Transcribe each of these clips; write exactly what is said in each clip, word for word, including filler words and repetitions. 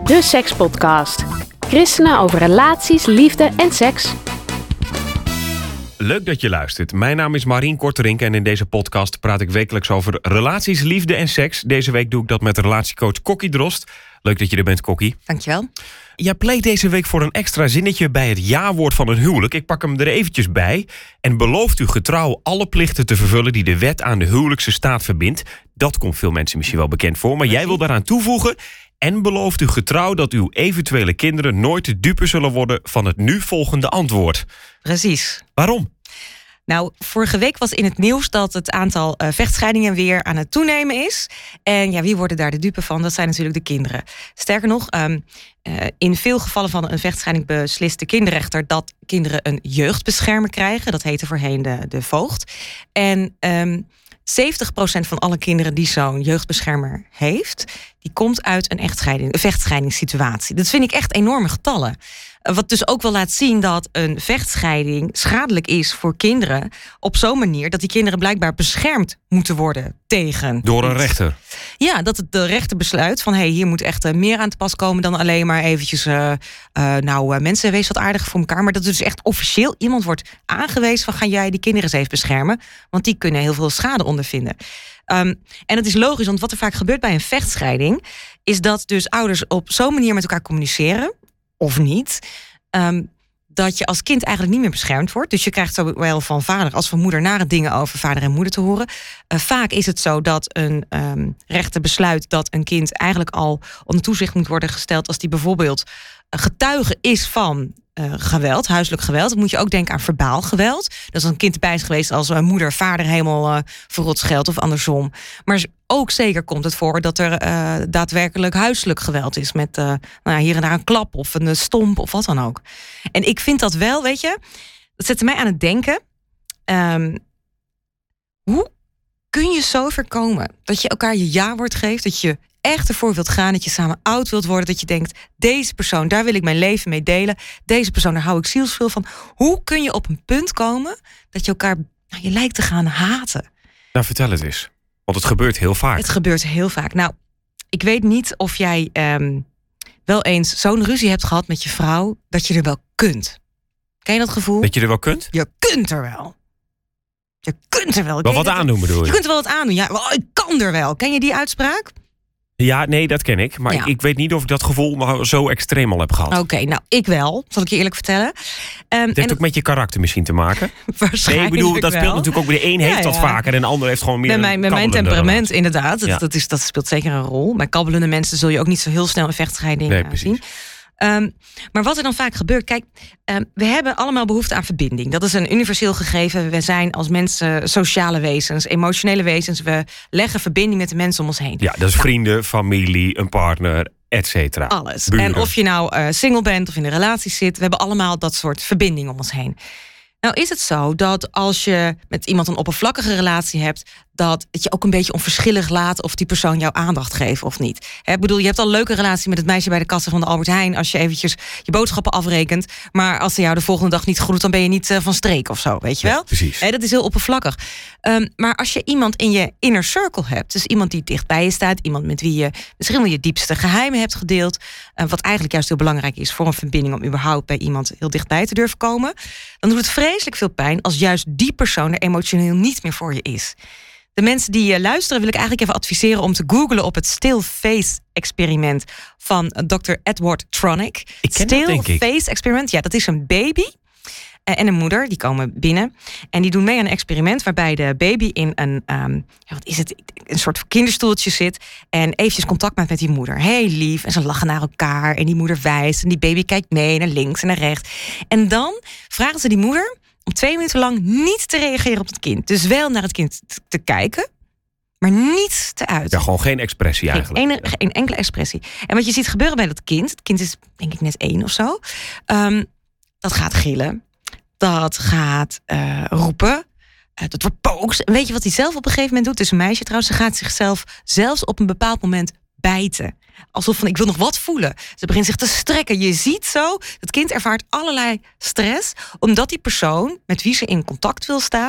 de Sekspodcast. Christenen over relaties, liefde en seks. Leuk dat je luistert. Mijn naam is Marien Korterink en in deze podcast praat ik wekelijks over relaties, liefde en seks. Deze week doe ik dat met relatiecoach Kokkie Drost. Leuk dat je er bent, Kokkie. Dankjewel. Jij pleit deze week voor een extra zinnetje bij het ja-woord van een huwelijk. Ik pak hem er eventjes bij. En belooft u getrouw alle plichten te vervullen die de wet aan de huwelijkse staat verbindt. Dat komt veel mensen misschien wel bekend voor, maar jij wil daaraan toevoegen. En belooft u getrouw dat uw eventuele kinderen nooit de dupe zullen worden van het nu volgende antwoord. Precies. Waarom? Nou, vorige week was in het nieuws dat het aantal uh, vechtscheidingen weer aan het toenemen is. En ja, wie worden daar de dupe van? Dat zijn natuurlijk de kinderen. Sterker nog, um, uh, in veel gevallen van een vechtscheiding beslist de kinderrechter dat kinderen een jeugdbeschermer krijgen. Dat heette voorheen de, de voogd. En um, zeventig procent van alle kinderen die zo'n jeugdbeschermer heeft, die komt uit een echtscheiding, een vechtscheidingssituatie. Dat vind ik echt enorme getallen. Wat dus ook wel laat zien dat een vechtscheiding schadelijk is voor kinderen op zo'n manier dat die kinderen blijkbaar beschermd moeten worden tegen. Door een rechter? Ja, dat het de rechter besluit van hé, hey, hier moet echt uh, meer aan te pas komen dan alleen maar eventjes uh, uh, nou, uh, mensen, wees wat aardig voor elkaar. Maar dat er dus echt officieel iemand wordt aangewezen van ga jij die kinderen eens even beschermen, want die kunnen heel veel schade ondervinden. Um, en het is logisch, want wat er vaak gebeurt bij een vechtscheiding is dat dus ouders op zo'n manier met elkaar communiceren, of niet, um, dat je als kind eigenlijk niet meer beschermd wordt. Dus je krijgt zowel van vader als van moeder nare dingen over vader en moeder te horen. Uh, vaak is het zo dat een um, rechter besluit dat een kind eigenlijk al onder toezicht moet worden gesteld als die bijvoorbeeld getuige is van uh, geweld, huiselijk geweld. Dan moet je ook denken aan verbaal geweld. Dat is een kind erbij is geweest als een moeder vader helemaal uh, verrot scheldt of andersom. Maar ook zeker komt het voor dat er uh, daadwerkelijk huiselijk geweld is met uh, nou ja, hier en daar een klap of een stomp of wat dan ook. En ik vind dat wel, weet je, dat zette mij aan het denken. Um, hoe kun je zo ver komen dat je elkaar je ja-woord geeft, dat je echt ervoor wilt gaan, dat je samen oud wilt worden, dat je denkt, deze persoon, daar wil ik mijn leven mee delen, deze persoon, daar hou ik zielsveel van. Hoe kun je op een punt komen dat je elkaar, nou, je lijkt te gaan haten? Nou, vertel het eens. Want het gebeurt heel vaak. Het gebeurt heel vaak. Nou, ik weet niet of jij um, wel eens zo'n ruzie hebt gehad met je vrouw, dat je er wel kunt. Ken je dat gevoel? Dat je er wel kunt? Je kunt er wel. Je kunt er wel. Wel wat aandoen bedoel je? Je kunt er wel wat aandoen. Ja, wel, ik kan er wel. Ken je die uitspraak? Ja, nee, dat ken ik. Maar ja. ik, ik weet niet of ik dat gevoel nou zo extreem al heb gehad. Oké, okay, nou, ik wel. Zal ik je eerlijk vertellen. Um, het heeft en ook met je karakter misschien te maken. Waarschijnlijk Nee, ik bedoel, dat wel. speelt natuurlijk ook. De een heeft ja, dat ja. vaker en de ander heeft gewoon meer met mijn, met mijn temperament, relatie. inderdaad. Ja. Dat, dat, is, dat speelt zeker een rol. Bij kabbelende mensen zul je ook niet zo heel snel een vechtscheiding nee, uh, zien. Um, maar wat er dan vaak gebeurt, kijk, um, we hebben allemaal behoefte aan verbinding. Dat is een universeel gegeven. We zijn als mensen sociale wezens, emotionele wezens. We leggen verbinding met de mensen om ons heen. Ja, dat is nou, vrienden, familie, een partner, et cetera. Alles. Buren. En of je nou uh, single bent of in een relatie zit, we hebben allemaal dat soort verbinding om ons heen. Nou is het zo dat als je met iemand een oppervlakkige relatie hebt, dat het je ook een beetje onverschillig laat of die persoon jouw aandacht geeft of niet. He, ik bedoel, je hebt al een leuke relatie met het meisje bij de kassa van de Albert Heijn als je eventjes je boodschappen afrekent. Maar als ze jou de volgende dag niet groet, dan ben je niet uh, van streek of zo, weet je wel? Ja, precies. He, dat is heel oppervlakkig. Um, maar als je iemand in je inner circle hebt, dus iemand die dicht bij je staat, iemand met wie je misschien wel je diepste geheimen hebt gedeeld, uh, wat eigenlijk juist heel belangrijk is voor een verbinding om überhaupt bij iemand heel dichtbij te durven komen, dan doet het vreselijk veel pijn als juist die persoon er emotioneel niet meer voor je is. De mensen die uh, luisteren wil ik eigenlijk even adviseren om te googlen op het Still Face experiment van dokter Edward Tronick. Ik ken Still dat, denk ik. Face experiment, ja, dat is een baby en een moeder, die komen binnen. En die doen mee aan een experiment waarbij de baby in een, um, ja, wat is het, een soort kinderstoeltje zit en eventjes contact maakt met die moeder. Heel lief, en ze lachen naar elkaar en die moeder wijst en die baby kijkt mee naar links en naar rechts. En dan vragen ze die moeder om twee minuten lang niet te reageren op het kind. Dus wel naar het kind te, te kijken, maar niet te uiten. Ja, gewoon geen expressie eigenlijk. Geen, ene, geen enkele expressie. En wat je ziet gebeuren bij dat kind, het kind is denk ik net één of zo, um, dat gaat gillen, dat gaat uh, roepen, uh, dat wordt boos. En weet je wat hij zelf op een gegeven moment doet? Het is een meisje trouwens, ze gaat zichzelf zelfs op een bepaald moment bijten. Alsof van, ik wil nog wat voelen. Ze begint zich te strekken. Je ziet zo, het kind ervaart allerlei stress, omdat die persoon met wie ze in contact wil staan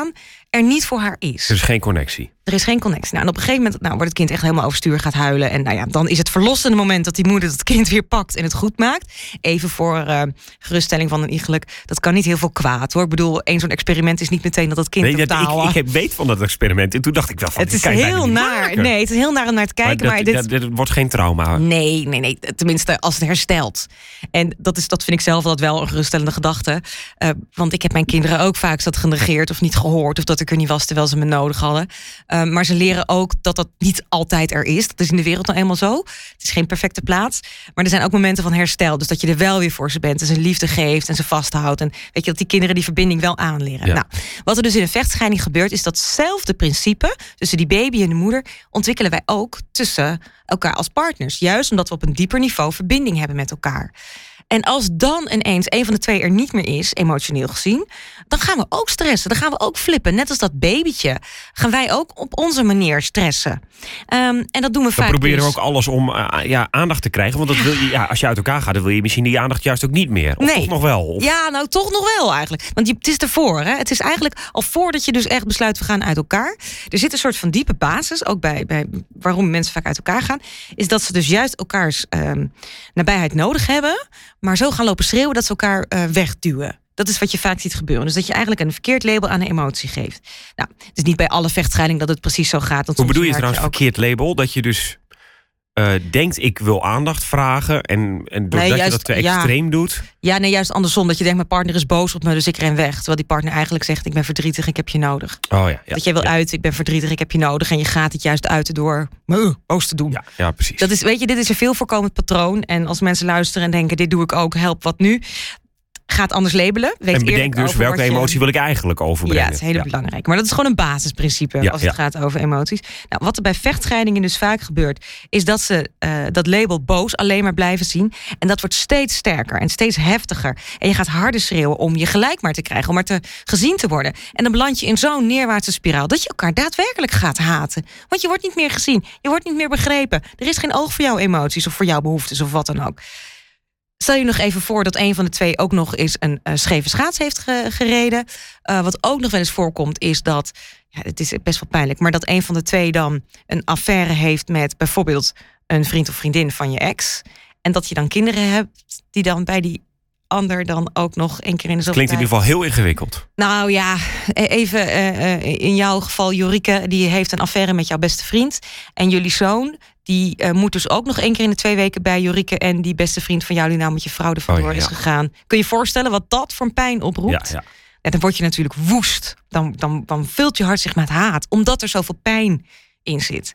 er niet voor haar is. Er is geen connectie. Er is geen connectie. Nou, en op een gegeven moment nou, wordt het kind echt helemaal overstuur, gaat huilen. En nou ja, dan is het verlossende moment dat die moeder het kind weer pakt en het goed maakt. Even voor uh, geruststelling van een iegelijk. Dat kan niet heel veel kwaad, hoor. Ik bedoel, één zo'n experiment is niet meteen dat dat kind nee, totaal... Ik, ik weet van dat experiment. En toen dacht ik wel van, het is kan je heel niet naar. maken. Nee, het is heel naar om naar te kijken. Maar, Maar, dat, dit... dat, dat wordt geen trauma. Nee, nee, nee. Tenminste, als het herstelt. En dat, is, dat vind ik zelf altijd wel een geruststellende gedachte. Uh, want ik heb mijn kinderen ook vaak dat genegeerd of niet gehoord. Of dat ik er niet was terwijl ze me nodig hadden. Uh, maar ze leren ook dat dat niet altijd er is. Dat is in de wereld nou eenmaal zo. Het is geen perfecte plaats. Maar er zijn ook momenten van herstel. Dus dat je er wel weer voor ze bent. En ze liefde geeft en ze vasthoudt. En weet je, dat die kinderen die verbinding wel aanleren. Ja. Nou, wat er dus in een vechtscheiding gebeurt, is datzelfde principe tussen die baby en de moeder ontwikkelen wij ook tussen elkaar als partners. Juist omdat we op een dieper niveau verbinding hebben met elkaar. En als dan ineens een van de twee er niet meer is, emotioneel gezien, dan gaan we ook stressen. Dan gaan we ook flippen. Net als dat babytje gaan wij ook op onze manier stressen. Um, en dat doen we dan vaak. We proberen dus. ook alles om uh, ja, aandacht te krijgen. Want dat wil je, ja, als je uit elkaar gaat, dan wil je misschien die aandacht juist ook niet meer. Of nee. toch nog wel? Of... Ja, nou toch nog wel eigenlijk. Want je, het is ervoor. Hè? Het is eigenlijk al voordat je dus echt besluit, we gaan uit elkaar. Er zit een soort van diepe basis, ook bij, bij waarom mensen vaak uit elkaar gaan, is dat ze dus juist elkaars um, nabijheid nodig hebben, maar zo gaan lopen schreeuwen dat ze elkaar uh, wegduwen. Dat is wat je vaak ziet gebeuren. Dus dat je eigenlijk een verkeerd label aan een emotie geeft. Nou, het is niet bij alle vechtscheiding dat het precies zo gaat. Hoe bedoel je trouwens ook... verkeerd label? Dat je dus uh, denkt, ik wil aandacht vragen. En, en doordat nee, juist, je dat te extreem ja. doet. Ja, nee, juist andersom. Dat je denkt, mijn partner is boos op me, dus ik ren weg. Terwijl die partner eigenlijk zegt, ik ben verdrietig, ik heb je nodig. Oh, ja, ja, dat jij wil ja. uiten, ik ben verdrietig, ik heb je nodig. En je gaat het juist uiten door uh, boos te doen. Ja, ja, precies. Dat is, weet je, dit is een veel voorkomend patroon. En als mensen luisteren en denken, dit doe ik ook, help, wat nu? Gaat anders labelen. Weet en bedenk dus welke je... emotie wil ik eigenlijk overbrengen. Ja, het is heel ja. belangrijk. Maar dat is gewoon een basisprincipe ja, als het ja. gaat over emoties. Nou, wat er bij vechtscheidingen dus vaak gebeurt, is dat ze uh, dat label boos alleen maar blijven zien. En dat wordt steeds sterker en steeds heftiger. En je gaat harder schreeuwen om je gelijk maar te krijgen, om maar te gezien te worden. En dan beland je in zo'n neerwaartse spiraal dat je elkaar daadwerkelijk gaat haten. Want je wordt niet meer gezien, je wordt niet meer begrepen. Er is geen oog voor jouw emoties of voor jouw behoeftes of wat dan ook. Stel je nog even voor dat een van de twee ook nog eens een uh, scheve schaats heeft ge- gereden. Uh, wat ook nog wel eens voorkomt is dat, ja, het is best wel pijnlijk, maar dat een van de twee dan een affaire heeft met bijvoorbeeld een vriend of vriendin van je ex. En dat je dan kinderen hebt die dan bij die ander dan ook nog één keer in de zoveel Klinkt in ieder geval heel ingewikkeld. Nou ja, even uh, in jouw geval, Jorike, die heeft een affaire met jouw beste vriend. En jullie zoon, die uh, moet dus ook nog één keer in de twee weken bij Jorike en die beste vriend van jou, die nou met je vrouw er vandoor oh, ja, ja. is gegaan. Kun je je voorstellen wat dat voor pijn oproept? Ja, ja. Ja, dan word je natuurlijk woest. Dan, dan, dan vult je hart zich met haat, omdat er zoveel pijn in zit.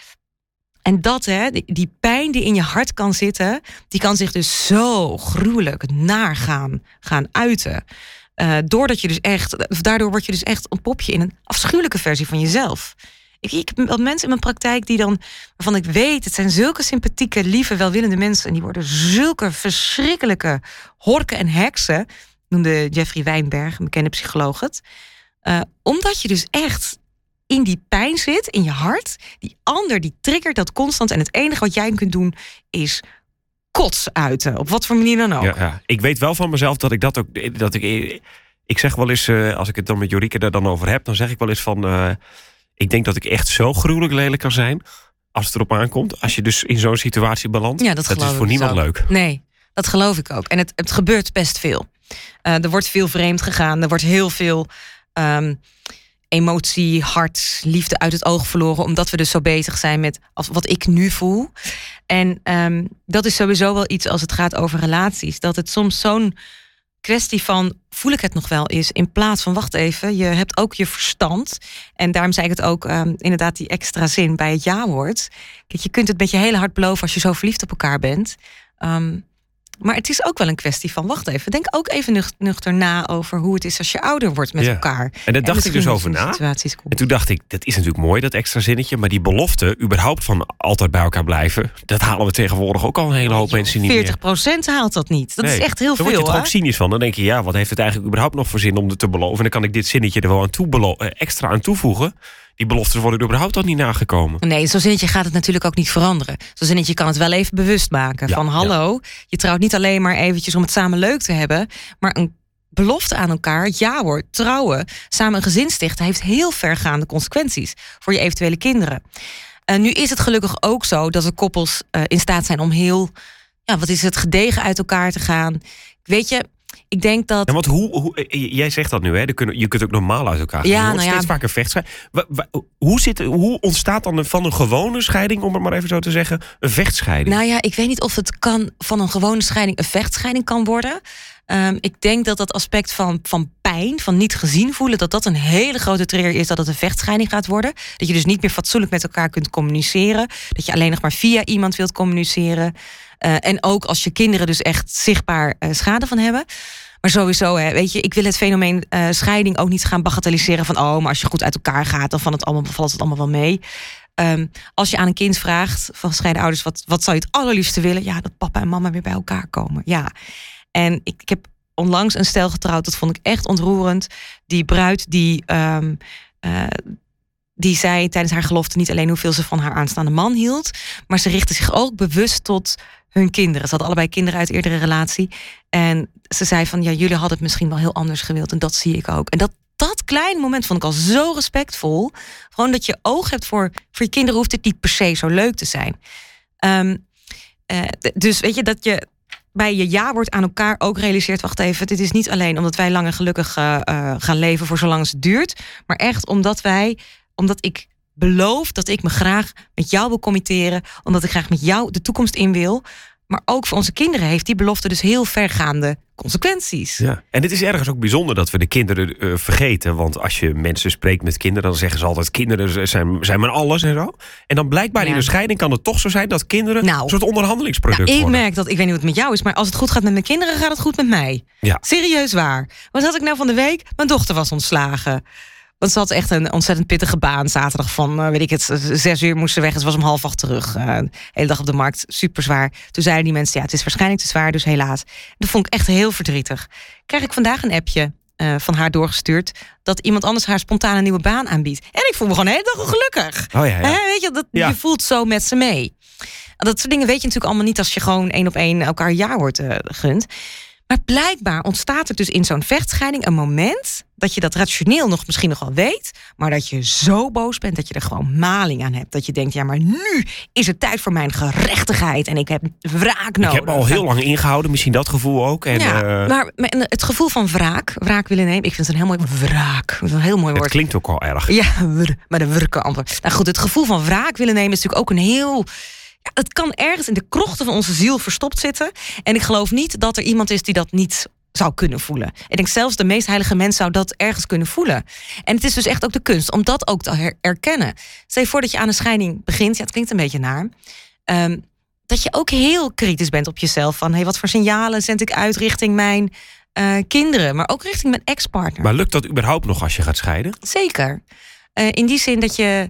En dat, hè, die pijn die in je hart kan zitten, die kan zich dus zo gruwelijk naar gaan, gaan uiten. Uh, doordat je dus echt, daardoor word je dus echt ontpop je in een afschuwelijke versie van jezelf. Ik, ik heb wel mensen in mijn praktijk die dan, waarvan ik weet, het zijn zulke sympathieke, lieve, welwillende mensen. En die worden zulke verschrikkelijke horken en heksen, noemde Jeffrey Wijnberg, een bekende psycholoog het. Uh, omdat je dus echt in die pijn zit, in je hart. Die ander, die triggert dat constant. En het enige wat jij kunt doen, is kots uiten. Op wat voor manier dan ook. Ja, ja. Ik weet wel van mezelf dat ik dat ook... Dat ik, ik zeg wel eens, uh, als ik het dan met Jorike er dan over heb, dan zeg ik wel eens van, Uh, ik denk dat ik echt zo gruwelijk lelijk kan zijn, als het erop aankomt. Als je dus in zo'n situatie belandt. Ja, dat, dat is voor niemand ook. leuk. Nee, dat geloof ik ook. En het, het gebeurt best veel. Uh, er wordt veel vreemd gegaan. Er wordt heel veel Um, emotie, hart, liefde uit het oog verloren, omdat we dus zo bezig zijn met als, wat ik nu voel. En um, dat is sowieso wel iets als het gaat over relaties. Dat het soms zo'n kwestie van, voel ik het nog wel is, in plaats van, wacht even, je hebt ook je verstand. En daarom zei ik het ook, um, inderdaad die extra zin bij het ja-woord. Kijk, je kunt het met je hele hart beloven als je zo verliefd op elkaar bent. Um, Maar het is ook wel een kwestie van, wacht even, denk ook even nuchter na over hoe het is als je ouder wordt met ja. elkaar. En daar dacht ik dus over na. En toen dacht ik, dat is natuurlijk mooi, dat extra zinnetje, maar die belofte, überhaupt van altijd bij elkaar blijven, dat halen we tegenwoordig ook al een hele hoop ja, mensen niet meer. veertig procent haalt dat niet. Dat nee. is echt heel dan veel. Dan word je er ook cynisch van. Dan denk je, ja, wat heeft het eigenlijk überhaupt nog voor zin om het te beloven? En dan kan ik dit zinnetje er wel aan toe belo- extra aan toevoegen. Die beloftes worden überhaupt al niet nagekomen. Nee, zo'n zinnetje gaat het natuurlijk ook niet veranderen. Zo'n zinnetje kan het wel even bewust maken. Ja, van hallo, ja. je trouwt niet alleen maar eventjes om het samen leuk te hebben, maar een belofte aan elkaar, het ja-woord, trouwen, samen een gezin stichten, heeft heel vergaande consequenties voor je eventuele kinderen. Uh, nu is het gelukkig ook zo dat de koppels uh, in staat zijn om heel, ja, wat is het, gedegen uit elkaar te gaan. Weet je, ik denk dat... Ja, want hoe, hoe, jij zegt dat nu, hè? Je kunt ook normaal uit elkaar gaan. Ja, je hoort nou steeds ja. vaker vechtscheiding. Hoe, zit, hoe ontstaat dan van een gewone scheiding, om het maar even zo te zeggen, een vechtscheiding? Nou ja, ik weet niet of het kan van een gewone scheiding een vechtscheiding kan worden. Um, ik denk dat dat aspect van, van pijn, van niet gezien voelen, dat dat een hele grote trigger is dat het een vechtscheiding gaat worden. Dat je dus niet meer fatsoenlijk met elkaar kunt communiceren. Dat je alleen nog maar via iemand wilt communiceren. Uh, en ook als je kinderen dus echt zichtbaar uh, schade van hebben. Maar sowieso, hè, weet je, ik wil het fenomeen uh, scheiding ook niet gaan bagatelliseren van, oh, maar als je goed uit elkaar gaat, dan valt het allemaal, valt het allemaal wel mee. Um, als je aan een kind vraagt van gescheiden ouders, wat, wat zou je het allerliefste willen? Ja, dat papa en mama weer bij elkaar komen. Ja. En ik, ik heb onlangs een stel getrouwd, dat vond ik echt ontroerend. Die bruid die, um, uh, die zei tijdens haar gelofte niet alleen hoeveel ze van haar aanstaande man hield, maar ze richtte zich ook bewust tot hun kinderen. Ze hadden allebei kinderen uit eerdere relatie. En ze zei van, ja, jullie hadden het misschien wel heel anders gewild. En dat zie ik ook. En dat, dat kleine moment vond ik al zo respectvol. Gewoon dat je oog hebt voor, voor je kinderen, hoeft het niet per se zo leuk te zijn. Um, uh, dus weet je, dat je bij je ja-woord aan elkaar ook realiseert, wacht even, dit is niet alleen omdat wij lang en gelukkig uh, uh, gaan leven voor zolang als het duurt, maar echt omdat wij, omdat ik beloof dat ik me graag met jou wil committeren, omdat ik graag met jou de toekomst in wil. Maar ook voor onze kinderen heeft die belofte dus heel vergaande consequenties. Ja. En het is ergens ook bijzonder dat we de kinderen uh, vergeten. Want als je mensen spreekt met kinderen, dan zeggen ze altijd, kinderen zijn, zijn maar alles en zo. En dan blijkbaar ja. in een scheiding kan het toch zo zijn dat kinderen nou, een soort onderhandelingsproduct nou, ik worden. Ik merk dat, ik weet niet hoe het met jou is, maar als het goed gaat met mijn kinderen, gaat het goed met mij. Ja. Serieus waar. Wat had ik nou van de week? Mijn dochter was ontslagen. Want ze had echt een ontzettend pittige baan. Zaterdag van, uh, weet ik het, zes uur moest ze weg. En ze was om half acht terug. Uh, de hele dag op de markt, super zwaar. Toen zeiden die mensen, ja, het is waarschijnlijk te zwaar, dus helaas. Dat vond ik echt heel verdrietig. Krijg ik vandaag een appje uh, van haar doorgestuurd, dat iemand anders haar spontaan een nieuwe baan aanbiedt. En ik voel me gewoon de hele dag gelukkig. Oh ja, ja. He, weet je, dat, ja. je voelt zo met ze mee. Dat soort dingen weet je natuurlijk allemaal niet als je gewoon één op één elkaar ja-woord uh, gunt. Maar blijkbaar ontstaat er dus in zo'n vechtscheiding een moment dat je dat rationeel nog misschien nog wel weet, maar dat je zo boos bent dat je er gewoon maling aan hebt. Dat je denkt, ja, maar nu is het tijd voor mijn gerechtigheid en ik heb wraak nodig. Ik heb me al heel lang ingehouden, misschien dat gevoel ook. En, ja, uh... maar het gevoel van wraak, wraak willen nemen, ik vind het een heel mooi wraak. Dat is een heel mooi woord. Het klinkt ook al erg. Ja, maar de wurken antwoord. Nou goed, het gevoel van wraak willen nemen is natuurlijk ook een heel... Het kan ergens in de krochten van onze ziel verstopt zitten. En ik geloof niet dat er iemand is die dat niet zou kunnen voelen. Ik denk zelfs de meest heilige mens zou dat ergens kunnen voelen. En het is dus echt ook de kunst om dat ook te her- erkennen. Stel je voor dat je aan een scheiding begint. Ja, het klinkt een beetje naar. Um, dat je ook heel kritisch bent op jezelf. Van, hey, wat voor signalen zend ik uit richting mijn uh, kinderen. Maar ook richting mijn ex-partner. Maar lukt dat überhaupt nog als je gaat scheiden? Zeker. Uh, in die zin dat je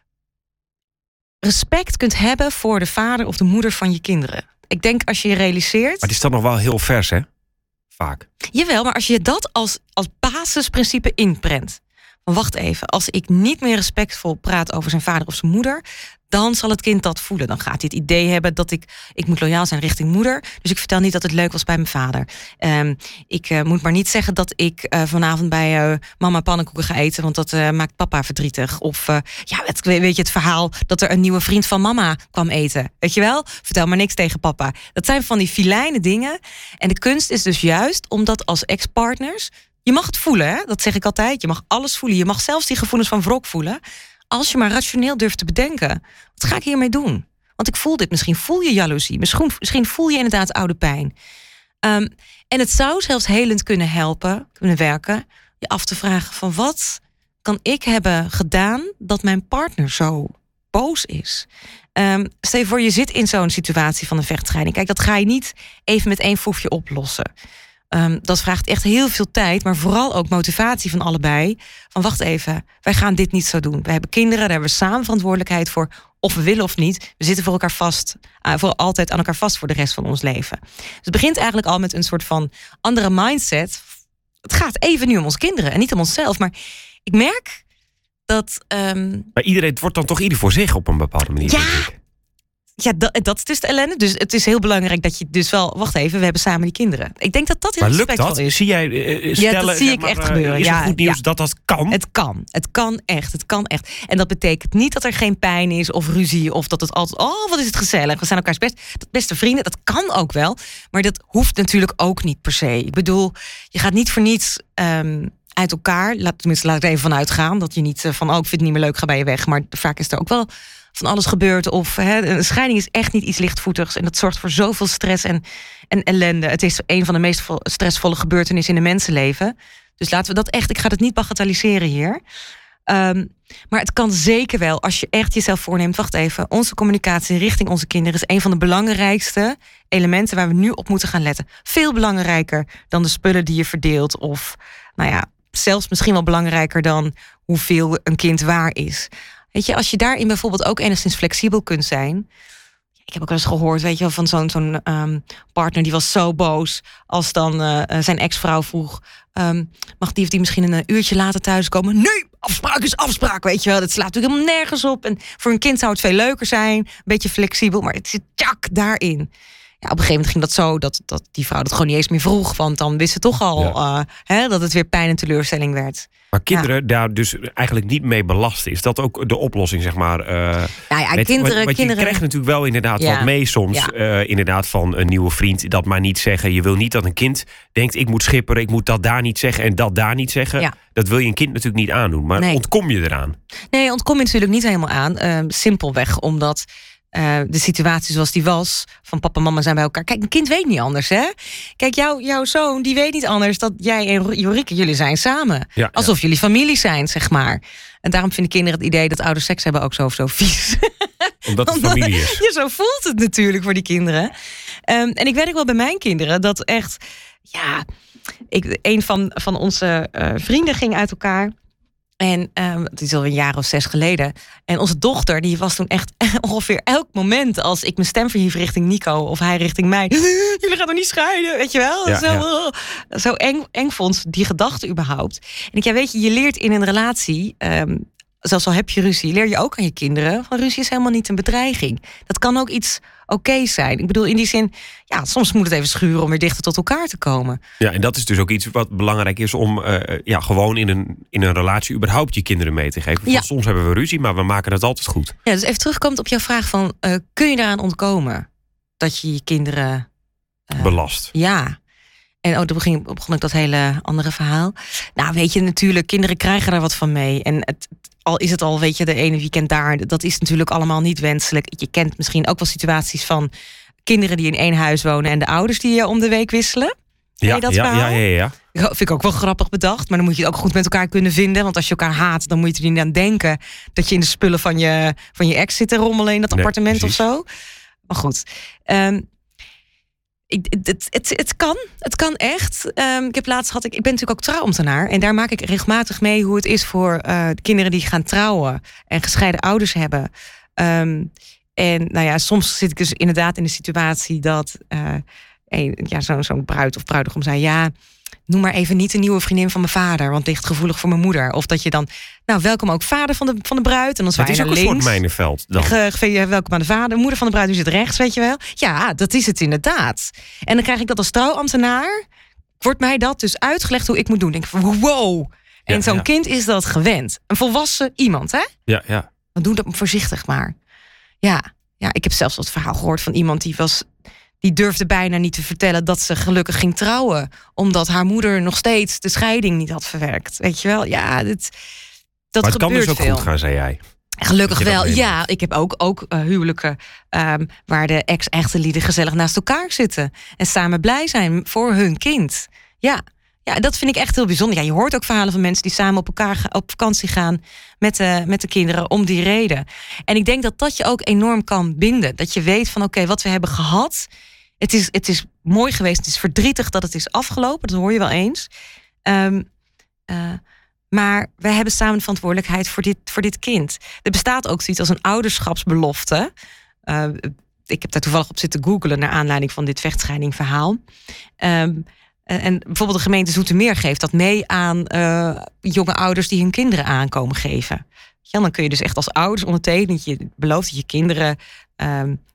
respect kunt hebben voor de vader of de moeder van je kinderen. Ik denk als je je realiseert... Maar die is dan nog wel heel vers, hè? Vaak. Jawel, maar als je dat als, als basisprincipe inprent. Van wacht even, als ik niet meer respectvol praat over zijn vader of zijn moeder, dan zal het kind dat voelen. Dan gaat hij het idee hebben dat ik, ik moet loyaal zijn richting moeder. Dus ik vertel niet dat het leuk was bij mijn vader. Um, ik uh, moet maar niet zeggen dat ik uh, vanavond bij uh, mama pannenkoeken ga eten, want dat uh, maakt papa verdrietig. Of uh, ja, het, weet je het verhaal dat er een nieuwe vriend van mama kwam eten. Weet je wel? Vertel maar niks tegen papa. Dat zijn van die filijne dingen. En de kunst is dus juist omdat als ex-partners, je mag het voelen, hè? Dat zeg ik altijd. Je mag alles voelen. Je mag zelfs die gevoelens van wrok voelen. Als je maar rationeel durft te bedenken, wat ga ik hiermee doen? Want ik voel dit. Misschien voel je jaloezie. Misschien, misschien voel je inderdaad oude pijn. Um, en het zou zelfs helend kunnen helpen, kunnen werken, je af te vragen van wat kan ik hebben gedaan dat mijn partner zo boos is? Um, stel je voor, je zit in zo'n situatie van een vechtscheiding. Kijk, dat ga je niet even met één foefje oplossen. Um, dat vraagt echt heel veel tijd, maar vooral ook motivatie van allebei. Van wacht even, wij gaan dit niet zo doen. We hebben kinderen, daar hebben we samen verantwoordelijkheid voor. Of we willen of niet. We zitten voor elkaar vast, uh, voor altijd aan elkaar vast voor de rest van ons leven. Dus het begint eigenlijk al met een soort van andere mindset. Het gaat even nu om ons kinderen en niet om onszelf. Maar ik merk dat... Um... Maar iedereen, het wordt dan toch ieder voor zich op een bepaalde manier. Ja, Ja, dat, dat is dus de ellende. Dus het is heel belangrijk dat je dus wel... Wacht even, we hebben samen die kinderen. Ik denk dat dat heel maar lukt respectvol dat? is. Zie jij uh, stellen... Ja, dat zie ik maar, echt uh, gebeuren. Is ja, het goed nieuws ja. dat dat kan? Het kan. Het kan echt. Het kan echt. En dat betekent niet dat er geen pijn is of ruzie... of dat het altijd... Oh, wat is het gezellig. We zijn elkaars best, beste vrienden. Dat kan ook wel. Maar dat hoeft natuurlijk ook niet per se. Ik bedoel, je gaat niet voor niets... Um, uit elkaar, laat, tenminste laat ik er even vanuit gaan... dat je niet uh, van, oh, ik vind het niet meer leuk, ga bij je weg. Maar vaak is er ook wel van alles gebeurd. Of hè, een scheiding is echt niet iets lichtvoetigs... en dat zorgt voor zoveel stress en, en ellende. Het is een van de meest stressvolle gebeurtenissen in een mensenleven. Dus laten we dat echt... Ik ga het niet bagatelliseren hier. Um, maar het kan zeker wel, als je echt jezelf voorneemt... wacht even, onze communicatie richting onze kinderen... is een van de belangrijkste elementen... waar we nu op moeten gaan letten. Veel belangrijker dan de spullen die je verdeelt... of, nou ja... zelfs misschien wel belangrijker dan hoeveel een kind waar is. Weet je, als je daarin bijvoorbeeld ook enigszins flexibel kunt zijn... Ik heb ook wel eens gehoord, weet je wel, van zo'n, zo'n um, partner... die was zo boos als dan uh, zijn ex-vrouw vroeg... Um, mag die of die misschien een uurtje later thuiskomen? Nee, afspraak is afspraak, weet je wel. Dat slaat natuurlijk helemaal nergens op. En voor een kind zou het veel leuker zijn. Een beetje flexibel, maar het zit tjak daarin. Ja, op een gegeven moment ging dat zo dat, dat die vrouw dat gewoon niet eens meer vroeg. Want dan wist ze toch al ja. uh, hè, dat het weer pijn en teleurstelling werd. Maar kinderen ja. daar dus eigenlijk niet mee belasten. Is dat ook de oplossing, zeg maar? Uh, ja, ja, met, kinderen, want, want kinderen... je krijgt natuurlijk wel inderdaad ja. wat mee soms. Ja. Uh, inderdaad van een nieuwe vriend. Dat maar niet zeggen. Je wil niet dat een kind denkt... ik moet schipperen, ik moet dat daar niet zeggen... en dat daar niet zeggen. Ja. Dat wil je een kind natuurlijk niet aandoen. Maar nee. ontkom je eraan? Nee, ontkom je natuurlijk niet helemaal aan. Uh, simpelweg omdat... Uh, de situatie zoals die was, van papa en mama zijn bij elkaar. Kijk, een kind weet niet anders, hè? Kijk, jou, jouw zoon, die weet niet anders... dat jij en Jorike, jullie zijn samen. Ja, Alsof ja. jullie familie zijn, zeg maar. En daarom vinden kinderen het idee dat ouders seks hebben... ook zo of zo vies. Omdat het familie is. Ja, zo voelt het natuurlijk voor die kinderen. Um, en ik weet ook wel bij mijn kinderen dat echt... Ja, ik, een van, van onze uh, vrienden ging uit elkaar... En um, het is al een jaar of zes geleden. En onze dochter, die was toen echt ongeveer elk moment... als ik mijn stem verhief richting Nico of hij richting mij... jullie gaan er niet scheiden, weet je wel? Ja, zo ja. zo eng, eng vond die gedachte überhaupt. En ik, ja, weet je, je leert in een relatie... Um, zelfs al heb je ruzie, leer je ook aan je kinderen... van ruzie is helemaal niet een bedreiging. Dat kan ook iets oké zijn. Ik bedoel, in die zin, ja, soms moet het even schuren... om weer dichter tot elkaar te komen. Ja, en dat is dus ook iets wat belangrijk is... om uh, ja, gewoon in een, in een relatie überhaupt je kinderen mee te geven. Ja. Soms hebben we ruzie, maar we maken het altijd goed. Ja, dus even terugkomend op jouw vraag van... Uh, kun je daaraan ontkomen? Dat je je kinderen... Uh, belast. Ja. En oh, toen begon, begon ik dat hele andere verhaal. Nou, weet je, natuurlijk, kinderen krijgen daar wat van mee. En het, al is het al, weet je, de ene weekend daar... dat is natuurlijk allemaal niet wenselijk. Je kent misschien ook wel situaties van... kinderen die in één huis wonen... en de ouders die je om de week wisselen. Ja, dat ja, ja, ja, ja. Dat vind ik ook wel grappig bedacht. Maar dan moet je het ook goed met elkaar kunnen vinden. Want als je elkaar haat, dan moet je er niet aan denken... dat je in de spullen van je, van je ex zit te rommelen... in dat nee, appartement precies. of zo. Maar goed... Um, Ik, het, het, het kan, het kan echt. Um, ik heb laatst gehad, ik, ik ben natuurlijk ook trouwambtenaar en daar maak ik regelmatig mee hoe het is voor uh, kinderen die gaan trouwen en gescheiden ouders hebben. Um, en nou ja, soms zit ik dus inderdaad in de situatie dat uh, een, ja, zo'n zo'n bruid of bruidegom zei: ja, noem maar even niet de nieuwe vriendin van mijn vader, want het ligt gevoelig voor mijn moeder. Of dat je dan, nou, welkom ook vader van de, van de bruid. En dan zwaai je naar links. Het is ook een soort mijnenveld dan. Ge, ge, welkom aan de vader. Moeder van de bruid, u zit rechts, weet je wel. Ja, dat is het inderdaad. En dan krijg ik dat als trouwambtenaar. Wordt mij dat dus uitgelegd hoe ik moet doen. Denk ik van, wow. En ja, zo'n ja. kind is dat gewend. Een volwassen iemand, hè? Ja, ja. Dan doe dat voorzichtig maar. Ja, ja, ik heb zelfs dat verhaal gehoord van iemand die was... Die durfde bijna niet te vertellen dat ze gelukkig ging trouwen. Omdat haar moeder nog steeds de scheiding niet had verwerkt. Weet je wel? Ja, dit, dat maar het gebeurt kan dus ook veel. goed gaan, zei jij. Gelukkig wel, ja. Ik heb ook, ook uh, huwelijken um, waar de ex-echte lieden gezellig naast elkaar zitten. En samen blij zijn voor hun kind. Ja, ja, dat vind ik echt heel bijzonder. Ja, je hoort ook verhalen van mensen die samen op elkaar ga, op vakantie gaan met de, met de kinderen om die reden. En ik denk dat dat je ook enorm kan binden. Dat je weet van oké, okay, wat we hebben gehad... Het is, het is mooi geweest, het is verdrietig dat het is afgelopen. Dat hoor je wel eens. Um, uh, maar wij hebben samen de verantwoordelijkheid voor dit, voor dit kind. Er bestaat ook zoiets als een ouderschapsbelofte. Uh, ik heb daar toevallig op zitten googlen... naar aanleiding van dit vechtscheidingverhaal. Um, en bijvoorbeeld de gemeente Zoetermeer geeft dat mee aan uh, jonge ouders... die hun kinderen aankomen geven. Ja, dan kun je dus echt als ouders ondertekenen... dat je belooft dat je kinderen... Um,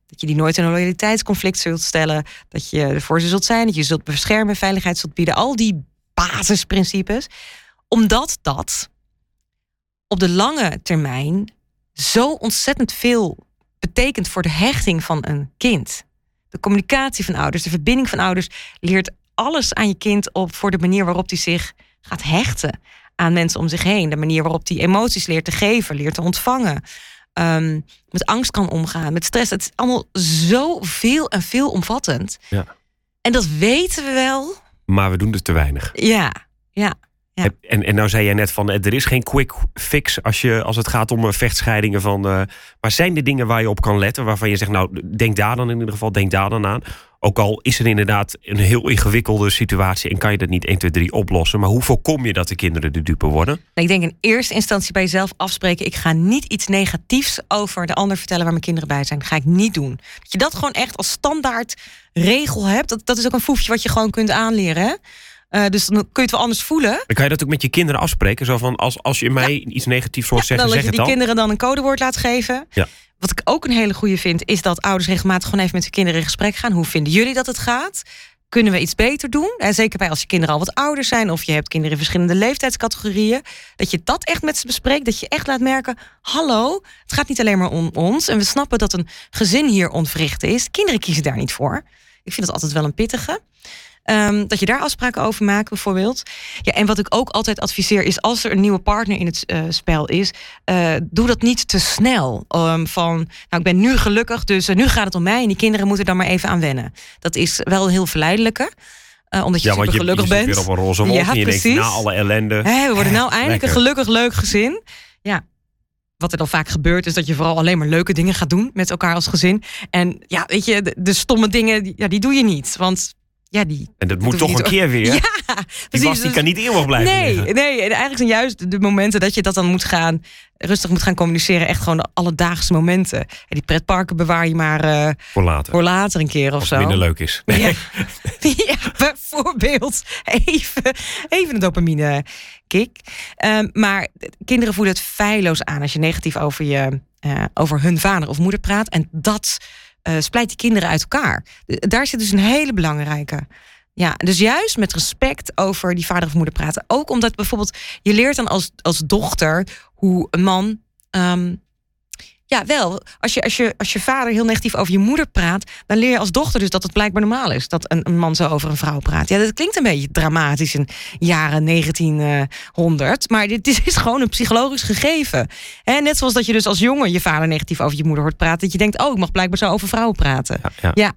Dat je die nooit in een loyaliteitsconflict zult stellen. Dat je ervoor ze zult zijn. Dat je zult beschermen, veiligheid zult bieden. Al die basisprincipes. Omdat dat op de lange termijn zo ontzettend veel betekent voor de hechting van een kind. De communicatie van ouders, de verbinding van ouders leert alles aan je kind op voor de manier waarop hij zich gaat hechten aan mensen om zich heen. De manier waarop hij emoties leert te geven, leert te ontvangen. Um, met angst kan omgaan, met stress. Het is allemaal zo veel en veelomvattend. Ja. En dat weten we wel. Maar we doen het te weinig. Ja, ja. Ja. En, en nou zei jij net van, er is geen quick fix als, je, als het gaat om vechtscheidingen. Van, uh, maar zijn er dingen waar je op kan letten, waarvan je zegt, nou, denk daar dan in ieder geval, denk daar dan aan. Ook al is er inderdaad een heel ingewikkelde situatie en kan je dat niet één, twee, drie oplossen. Maar hoe voorkom je dat de kinderen de dupe worden? Ik denk in eerste instantie bij jezelf afspreken. Ik ga niet iets negatiefs over de ander vertellen waar mijn kinderen bij zijn. Dat ga ik niet doen. Dat je dat gewoon echt als standaard regel hebt. Dat, dat is ook een foefje wat je gewoon kunt aanleren, hè? Uh, dus dan kun je het wel anders voelen. Dan kan je dat ook met je kinderen afspreken. Zo van, als, als je mij ja. iets negatiefs hoort ja, zeggen, zeg het dan. Dan dat je die kinderen dan een codewoord laat geven. Ja. Wat ik ook een hele goede vind, is dat ouders regelmatig gewoon even met hun kinderen in gesprek gaan. Hoe vinden jullie dat het gaat? Kunnen we iets beter doen? En zeker bij als je kinderen al wat ouder zijn, of je hebt kinderen in verschillende leeftijdscategorieën. Dat je dat echt met ze bespreekt. Dat je echt laat merken, hallo, het gaat niet alleen maar om ons. En we snappen dat een gezin hier ontwricht is. Kinderen kiezen daar niet voor. Ik vind dat altijd wel een pittige. Um, dat je daar afspraken over maakt, bijvoorbeeld. Ja, en wat ik ook altijd adviseer is, als er een nieuwe partner in het uh, spel is, uh, doe dat niet te snel. Um, van, nou, ik ben nu gelukkig, dus uh, nu gaat het om mij en die kinderen moeten daar maar even aan wennen. Dat is wel heel verleidelijke. Uh, omdat je ja, super je, gelukkig je bent. Weer op een roze wolk ja, en je precies. denkt, na alle ellende. Hey, we worden nou eindelijk lekker. een gelukkig leuk gezin. Ja. Wat er dan vaak gebeurt, is dat je vooral alleen maar leuke dingen gaat doen met elkaar als gezin. En ja, weet je, de, de stomme dingen, die, ja, die doe je niet. Want ja, die, en dat moet toch een keer weer. Ja, die precies, was die dus, kan niet eeuwig blijven nee, liggen. Nee, en eigenlijk zijn juist de momenten dat je dat dan moet gaan, rustig moet gaan communiceren, echt gewoon de alledaagse momenten. En die pretparken bewaar je maar uh, voor later. Voor later een keer of Als zo. het minder leuk is. Nee. Ja, ja, bijvoorbeeld. Even, even een dopamine kick. Um, maar kinderen voelen het feilloos aan als je negatief over, je, uh, over hun vader of moeder praat. En dat Uh, splijt die kinderen uit elkaar. Daar zit dus een hele belangrijke. Ja, dus juist met respect over die vader of moeder praten. Ook omdat bijvoorbeeld je leert dan als, als dochter hoe een man. Um, ja, wel. Als je, als, je, als je vader heel negatief over je moeder praat, dan leer je als dochter dus dat het blijkbaar normaal is dat een, een man zo over een vrouw praat. Ja, dat klinkt een beetje dramatisch in jaren negentienhonderd. Maar dit is gewoon een psychologisch gegeven. He, net zoals dat je dus als jongen je vader negatief over je moeder hoort praten. Dat je denkt, oh, ik mag blijkbaar zo over vrouwen praten. Ja. ja. ja.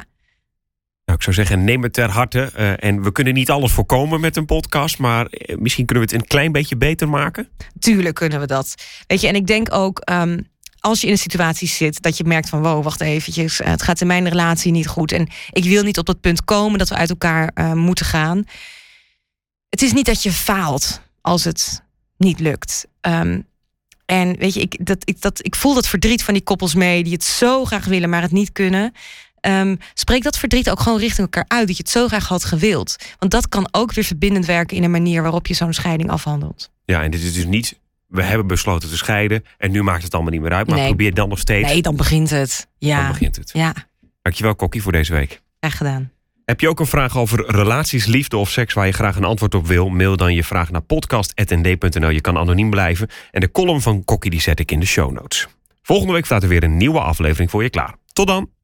Nou, ik zou zeggen, neem het ter harte. Uh, en we kunnen niet alles voorkomen met een podcast, maar uh, misschien kunnen we het een klein beetje beter maken. Tuurlijk kunnen we dat. Weet je, en ik denk ook, Um, als je in een situatie zit dat je merkt van, wow, wacht eventjes, het gaat in mijn relatie niet goed en ik wil niet op dat punt komen dat we uit elkaar uh, moeten gaan. Het is niet dat je faalt als het niet lukt. Um, en weet je, ik, dat, ik, dat, ik voel dat verdriet van die koppels mee die het zo graag willen, maar het niet kunnen. Um, spreek dat verdriet ook gewoon richting elkaar uit, dat je het zo graag had gewild. Want dat kan ook weer verbindend werken in een manier waarop je zo'n scheiding afhandelt. Ja, en dit is dus niet, we hebben besloten te scheiden en nu maakt het allemaal niet meer uit. Maar nee. probeer dan nog steeds. Nee, dan begint het. Ja. Dan begint het. Ja. Dankjewel, Kokkie, voor deze week. Graag gedaan. Heb je ook een vraag over relaties, liefde of seks waar je graag een antwoord op wil? Mail dan je vraag naar podcast punt n d punt n l. Je kan anoniem blijven. En de column van Kokkie die zet ik in de show notes. Volgende week staat er weer een nieuwe aflevering voor je klaar. Tot dan!